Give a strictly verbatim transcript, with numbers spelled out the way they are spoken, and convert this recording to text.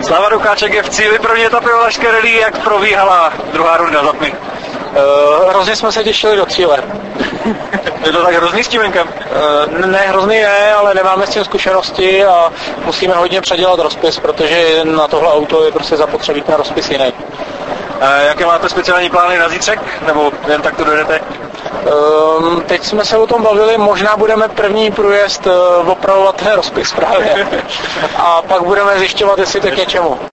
Slava Dukáček je v cíli první etapy Valašské rally, jak probíhala druhá runda za tmy? Uh, hrozně jsme se těšili do cíle. Je to tak hrozný s tím venkem? Uh, ne, hrozný ne, ale nemáme s tím zkušenosti a musíme hodně předělat rozpis, protože na tohle auto je prostě zapotřebí ten rozpis jiný. Uh, jaké máte speciální plány na zítřek? Nebo jen tak to dojdete? Um, teď jsme se o tom bavili, možná budeme první průjezd uh, opravovat ten rozpis právě. A pak budeme zjišťovat, jestli to k něčemu.